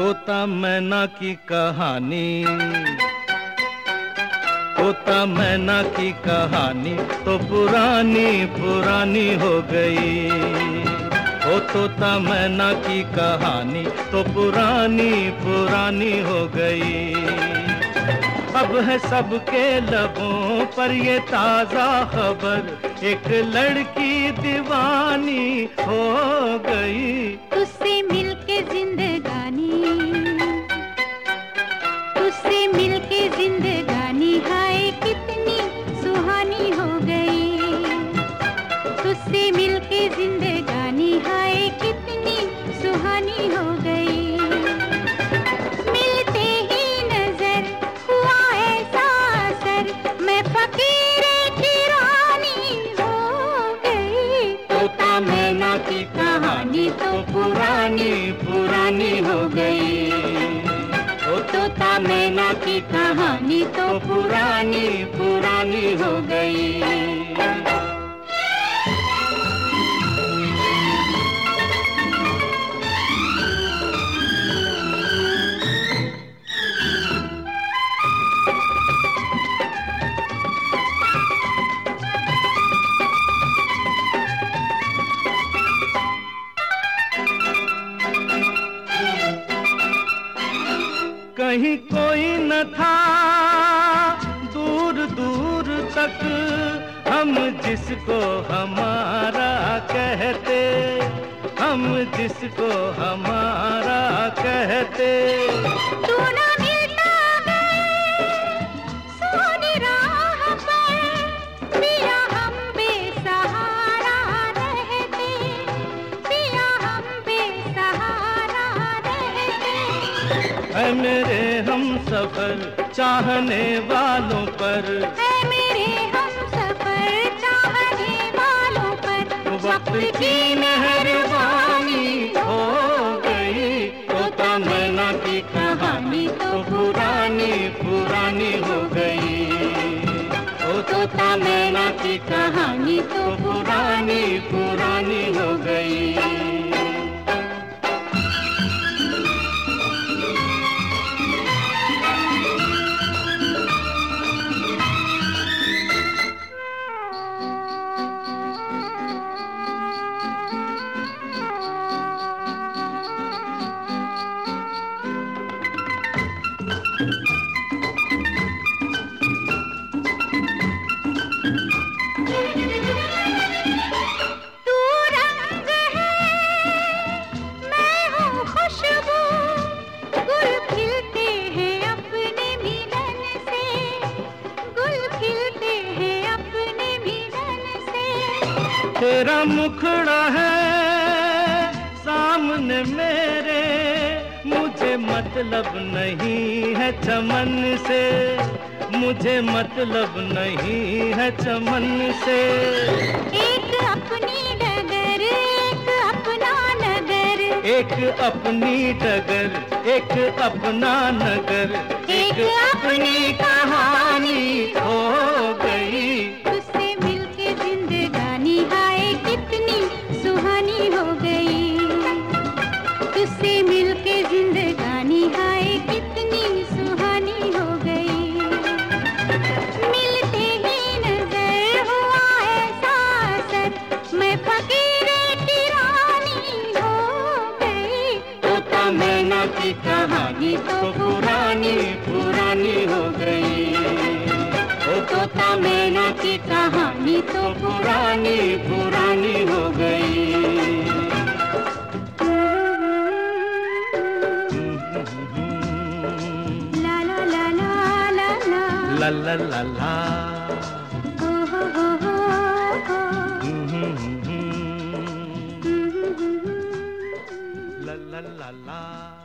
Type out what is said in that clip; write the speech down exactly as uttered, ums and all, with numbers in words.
तोता मैना की कहानी, तोता मैना की कहानी तो पुरानी पुरानी हो गई। ओ तोता मैना की कहानी तो पुरानी पुरानी हो गई। अब है सबके लबों पर ये ताजा खबर, एक लड़की दीवानी हो गई। तुझसे मिलके जिंदगानी, तुझसे मिलके जिंदगानी हाय कितनी सुहानी हो गई। तुझसे मिलके जिंदगानी हाय कितनी सुहानी हो गई। मिलते ही नजर हुआ ऐसा असर, मैं फकीर की रानी हो गई। तोता मैना की कहानी तो पुरानी पुरानी हो गई। ओ तोता मैना की कहानी तो पुरानी पुरानी हो गई। कहीं कोई न था दूर दूर तक, हम जिसको हमारा कहते, हम जिसको हमारा कहते। तू ना मिलता गए सोनी राह पर, पिया हम बेसहारा रहते, पिया हम बेसहारा रहते। है मेरे हम सफर चाहने वालों पर, है मेरे हम सफर चाहने वालों पर, वक्त की मेहरबानी हो गई। तोता मैना की कहानी तो पुरानी पुरानी हो गई। ओ तोता मैना की कहानी तो पुरानी पुरानी हो गई। तू रंग है मैं हूँ खुशबू, गुल खिलते हैं अपने मिलन से, गुल खिलते हैं अपने मिलन से। तेरा मुखड़ा है सामने मेरे, मुझे मतलब नहीं है चमन से, मुझे मतलब नहीं है चमन से। एक अपनी डगर एक अपना नगर, एक अपनी डगर एक अपना नगर, एक अपनी कहानी हो गई। तुझसे मिलके जिंदगानी हाय कितनी सुहानी हो गई। तुझसे मिलके जिंदगानी हाय कितनी सुहानी हो गई। मिलते ही नजर हुआ ऐसा असर, मैं फकीर की रानी हो गई। तोता मैना की कहानी तो पुरानी पुरानी हो गई। ओ तोता मैना की कहानी तो पुरानी पुरानी हो गई। ला ला ला ला ला ला ला ला ला ला, हो हो हो हो हो, ला ला ला ला।